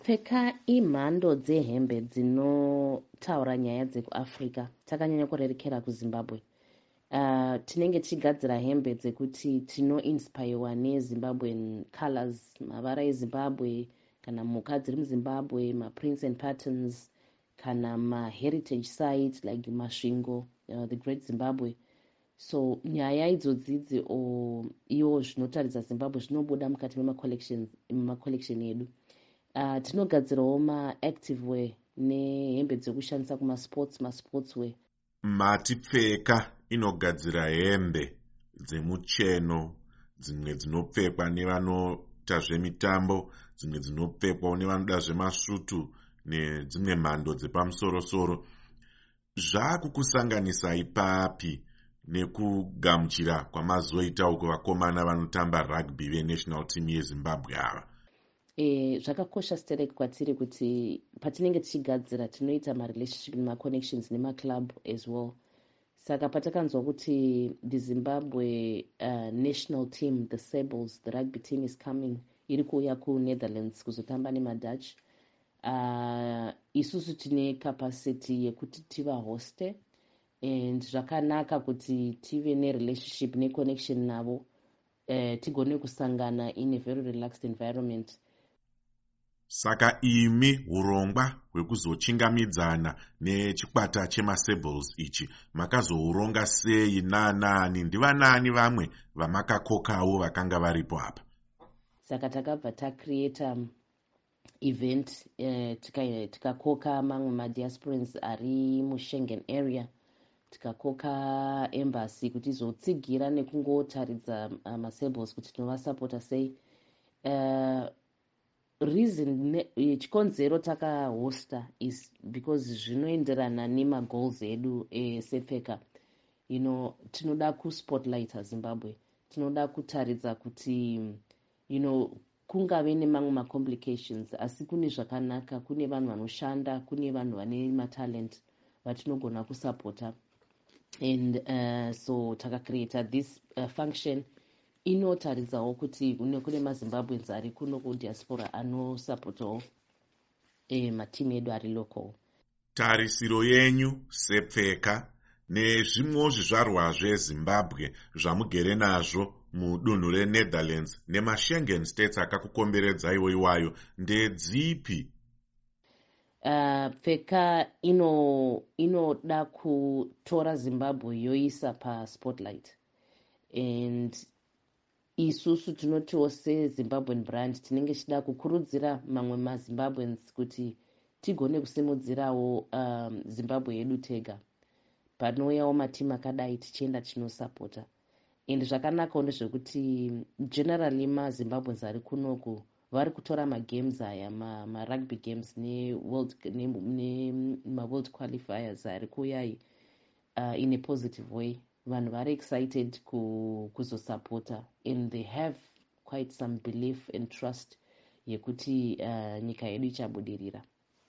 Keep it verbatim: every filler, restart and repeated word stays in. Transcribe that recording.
pfeka imhando dzehembe dzinotaura nyaya dzekuafrica takanyanya kurerekera kuzimbabwe. Uh, tinenge tichigadzira hembe dzekuti tinoinspirewa nezimbabwean colors, mavara ezimbabwe kana mhuka dziri muzimbabwe, maprints and patterns kana maheritage site like masvingo, uh, the great zimbabwe. So nyaya idzodzidzi o iwo zvinotaridza zimbabwe zvinobuda mukati memacollection edu. Uh, tinogadzirawo maactive wear nehembe dzekushandisa kumasports masports wear. Matipfeka inogadzira hembe dzemucheno, dzimwe dzinopfekwa nevanoita zvemitambo, dzimwe dzinopfekwa nevanoda zvemasvutu nedzimwe mhando dzepamusoro-soro. Zvakukusanganisa ipapi nekugamuchira kwamazoita uko vakomana vanotamba rugby venational team yezimbabwe ava? E, zvakakosha sterek kwatiri kuti patinenge tichigadzira tinoita marelationship nemaconnections nemaclub as well. Saka patakanzwa kuti the Zimbabwe uh, national team, the Sables, the rugby team is coming, iri kuuya kuNetherlands kuzotamba nemadutch, uh, isusu tine capacity yekuti tiva hoste and zvakanaka kuti tive nerelationship neconnection navo, uh, tigone kusangana in a very relaxed environment. Saka imi urongwa hwekuzochingamidzana nechikwata chemaSables ichi makazohuronga sei nanani? Ndivanani vamwe vamakakokawo vakanga varipo apa? Saka takabva tacreata event uh, tikakoka tika mamwe madiasporans ari muSchengen area, tikakoka embassy kuti izotsigira nekungotaridza uh, maSables kuti tinovasapota sei. Uh, reason chikonzero takahosta is because zvinoenderana nemagoals edu esepfeka. You know, tinoda kuspotlighta Zimbabwe, tinoda kutaridza kuti you know, kungave nemamwe macomplications asi kune zvakanaka, kune vanhu vanoshanda, kune vanhu vane matalent vatinogona kusapota. And uh, so takacreata this uh, function inotaridzawo kuti kune maZimbabweans ari kuno kudiaspora anosapotawo eh, matimu edu ari local. Tarisiro yenyu sepfeka nezvimwewo zvizvarwa zveZimbabwe zvamugere nazvo mudunhu reNetherlands nemashengen states akakukomberedza iwo iwayo ndedzipi? Uh, pfeka ino inoda kutora Zimbabwe yoisa paspotlight, and isusu tinotiwo seZimbabwean brand tinenge tichida kukurudzira mamwe maZimbabweans kuti tigone kusimudzirawo um, Zimbabwe yedu tega. Panouyawo matimu akadai tichienda tichinosapota. And zvakanakawo ndezvekuti generally maZimbabweans ari kunoku vari kutora magames aya marugby ma games neworld nemaworld ne, qualifiers ari kuuyai uh, in a positive way. Vanhu vari excited kuzosapota and they have quite some belief and trust yekuti uh, nyika yedu ichabudirira.